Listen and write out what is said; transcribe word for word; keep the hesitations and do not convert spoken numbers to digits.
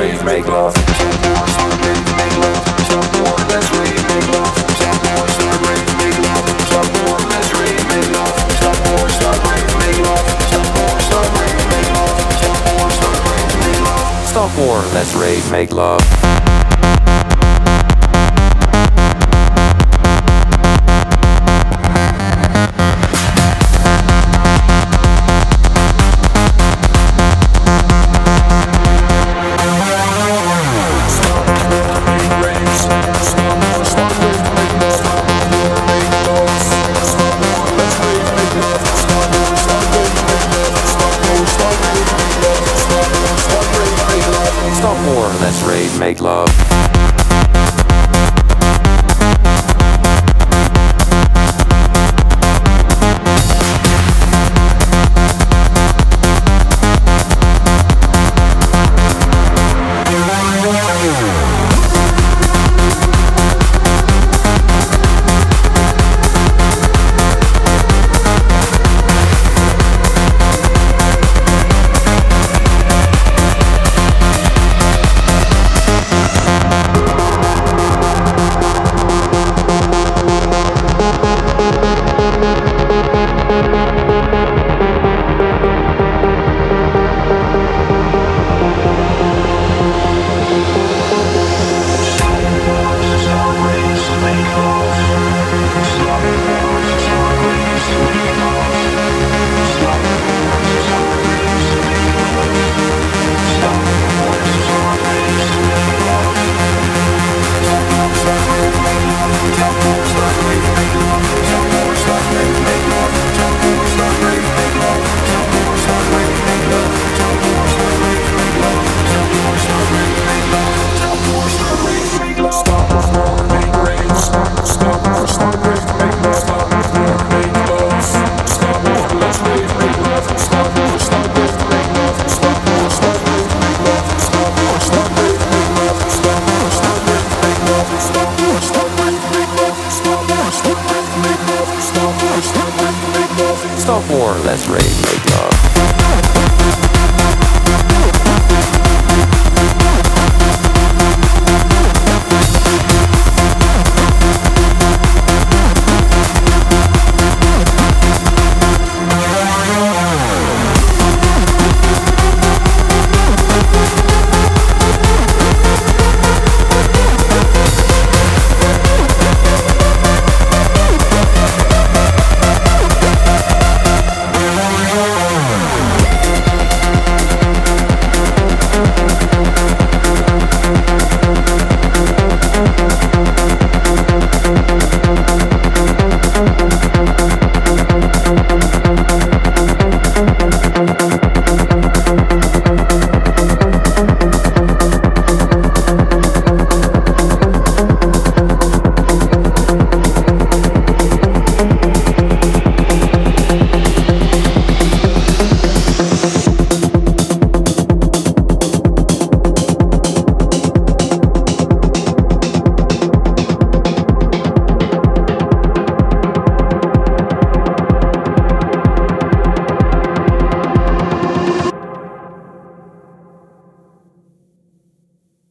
rage, make love. Stop war, start rage, make love. Stop war, let's rage, make love. Stop war, start rage, make love. Stop war, let's rage, make love. Stop war, start rage, make love. Stop war, start rage, make love. Stop war, start rage, make love. Stop war, let's rage, make love. Stop war, let's rage, make love.